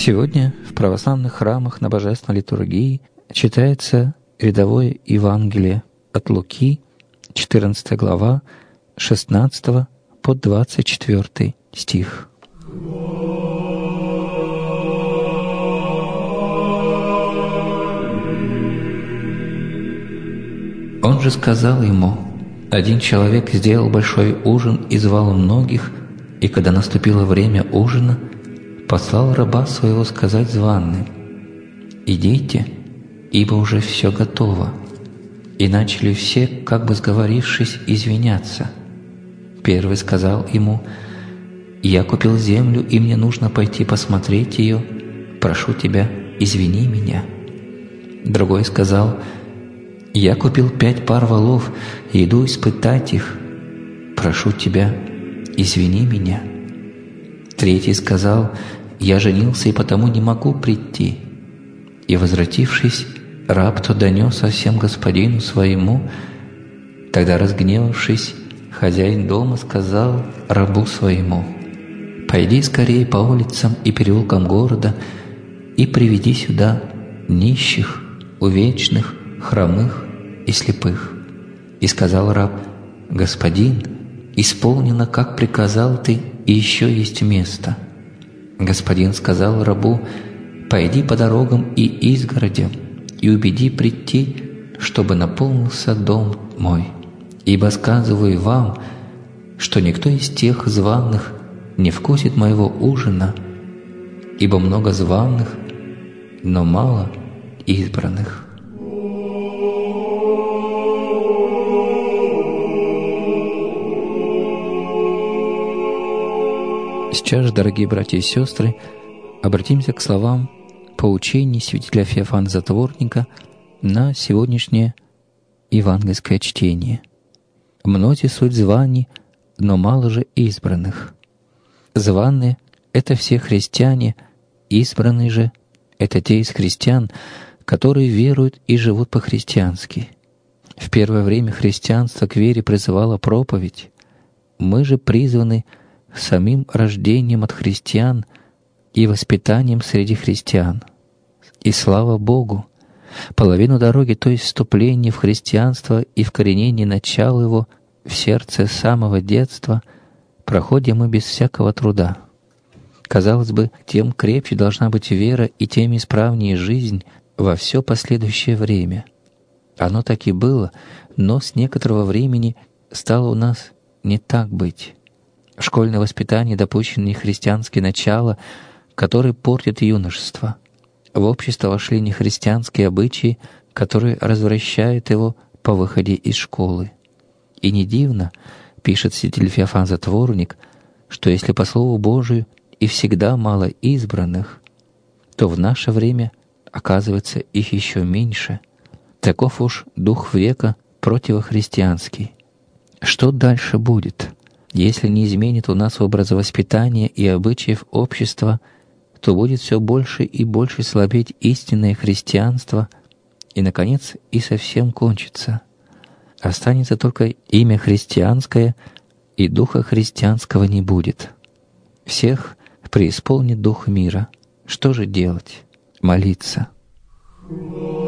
Сегодня в православных храмах на Божественной литургии читается рядовое Евангелие от Луки, 14 глава, 16 по 24 стих. Он же сказал ему: «Один человек сделал большой ужин и звал многих, и когда наступило время ужина, послал раба своего сказать званым: „Идите, ибо уже все готово“. И начали все, как бы сговорившись, извиняться. Первый сказал ему: „Я купил землю, и мне нужно пойти посмотреть ее. Прошу тебя, извини меня“. Другой сказал: „Я купил 5 пар волов, и иду испытать их. Прошу тебя, извини меня“. Третий сказал: „Я женился, и потому не могу прийти“. И, возвратившись, раб то донес о всем господину своему. Тогда, разгневавшись, хозяин дома сказал рабу своему: „Пойди скорее по улицам и переулкам города и приведи сюда нищих, увечных, хромых и слепых“. И сказал раб: „Господин, исполнено, как приказал ты, и еще есть место“. Господин сказал рабу: „Пойди по дорогам и изгородям, и убеди прийти, чтобы наполнился дом мой. Ибо сказываю вам, что никто из тех званых не вкусит моего ужина, ибо много званых, но мало избранных“». Сейчас же, дорогие братья и сестры, обратимся к словам поучений святителя Феофана Затворника на сегодняшнее евангельское чтение. «Мнози суть званий, но мало же избранных. Званые — это все христиане, избранные же — это те из христиан, которые веруют и живут по-христиански. В первое время христианство к вере призывало проповедь. Мы же призваны самим рождением от христиан и воспитанием среди христиан. И слава Богу, половину дороги, то есть вступление в христианство и вкоренение начала его в сердце самого детства, проходим мы без всякого труда. Казалось бы, тем крепче должна быть вера и тем исправнее жизнь во все последующее время. Оно так и было, но с некоторого времени стало у нас не так быть. В школьное воспитание допущены нехристианские начала, которые портят юношество. В общество вошли нехристианские обычаи, которые развращают его по выходе из школы. И не дивно, пишет святитель Феофан Затворник, что если по Слову Божию и всегда мало избранных, то в наше время, оказывается, их еще меньше. Таков уж дух века противохристианский. Что дальше будет? Если не изменит у нас образа воспитания и обычаев общества, то будет все больше и больше слабеть истинное христианство, и, наконец, и совсем кончится. Останется только имя христианское, и духа христианского не будет. Всех преисполнит дух мира. Что же делать? Молиться.